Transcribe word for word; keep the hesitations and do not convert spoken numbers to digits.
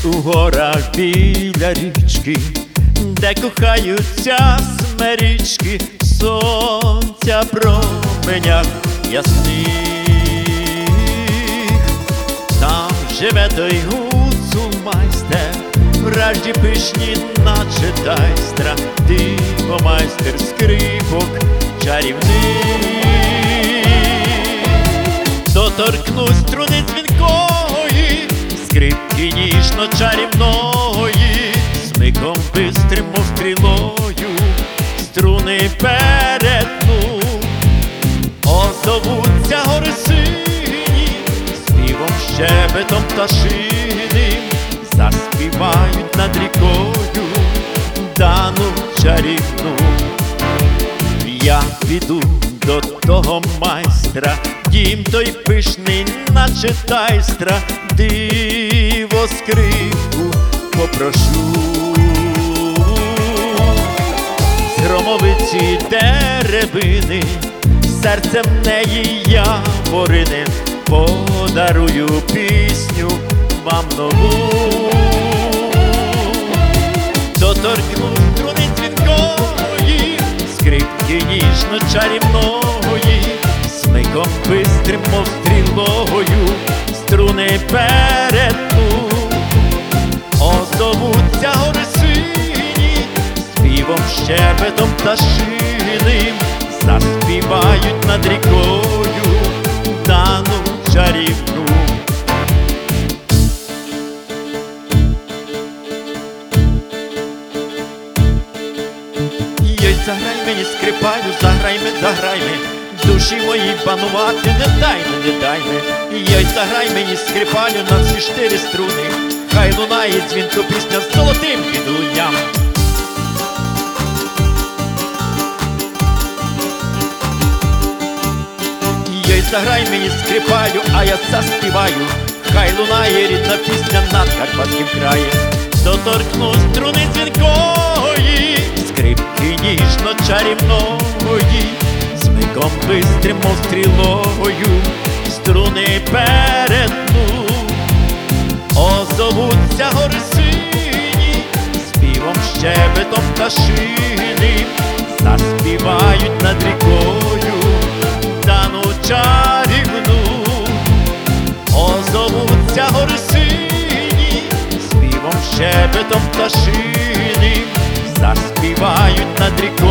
у горах біля річки, де кохаються смерічки в сонця променях ясних. Там живе той гуцул-майстер, вражді пишні, наче тайстра, диво майстер скрипок чарівних. Доторкнусь струни дзвінкої, скрипки ніжно-чарівної, смиком бистрим, мов стрілою, струни перетну. Озовуться гори сині, співом щебетом пташиним, заспівають над рікою Дану чарівну. Я піду до того майстра, дім той пишний, наче тайстра, диво скрипку попрошу. З громовиці деревини, серцем неї я воринен, подарую пісню вам нову. Доторкну струни дзвінкої, скрипки ніжно-чарівної, смиком бистрим, мов стрілою, струни перетну. Озовуться гори сині, співом щебетом пташиним, заспівають над рікою Дану чарівну. Йой, заграй мені, скрипалю, заграй ми, заграй ми, душі мої панувати не дай ми, не дай ми. Йой, заграй мені, скрипалю, на всі чотири струни, хай лунає дзвінко пісня з золотим відлунням. Йой, заграй мені, скрипалю, а я заспіваю, хай лунає рідна пісня над Карпатським краєм. Доторкну струни дзвінкої, скрипки ніжно-чарівної, смиком бистрим, мов стрілою, струни перетну. Озовуться гори сині, співом щебетом пташиним, заспівають над рікою Дану чарівну. Озовуться гори сині, співом щебетом пташиним, заспівають над рікою